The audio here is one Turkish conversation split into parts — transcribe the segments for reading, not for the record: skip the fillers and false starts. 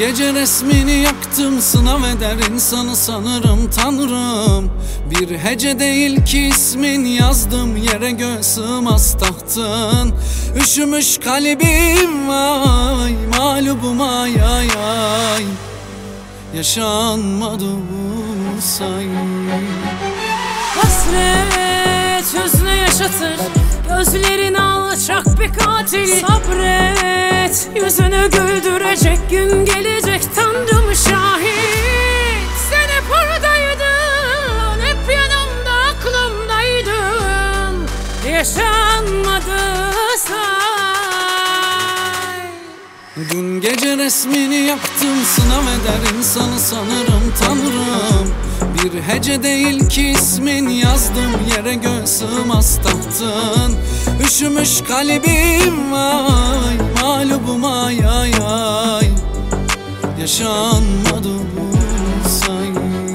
gece resmini yaktım, sınav eder insanı sanırım Tanrım. Bir hece değil ki ismin, yazdım yere göğe sığmaz tahtın. Üşümüş kalbim vay, mağlubum ay ay ay, yaşanmadı say. Hasret hüznü yaşatır, gözlerin alçak bir katil. Sabret, yüzünü güldürecek gün gelecek, Tanrım şahit. Sen hep oradaydın, hep yanımda, aklımdaydın. Yaşanmadı say. Dün gece resmini yaktım, sınav eder insanı sanırım Tanrım. Bir hece değil ki ismin, yazdım yere göğe sığmaz tahtın. Üşümüş kalbim vay, mağlubum ay ay ay, yaşanmadı say.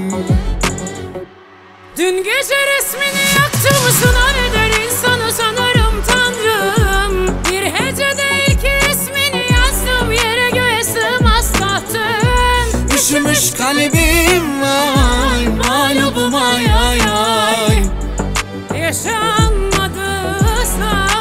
Dün gece resmini yaktım, sınav eder insanı sanırım Tanrım. Bir hece değil ki ismini, yazdım yere göğe sığmaz tahtın. Üşümüş kalbim vay, mağlubum ay ay ay, yaşanmadı say.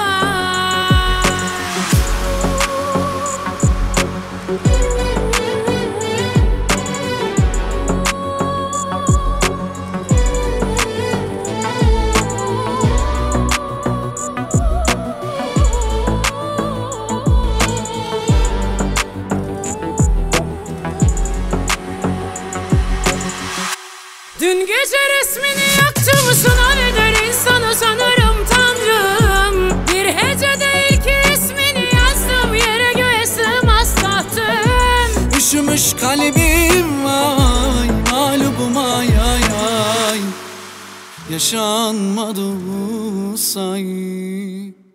Dün gece resmini yaktım, sınav eder insanı sanırım Tanrım. Bir hece değil ki ismini, yazdım yere göğe sığmaz tahtın. üşümüş kalbim vay, mağlubum ay ay ay, yaşanmadı say.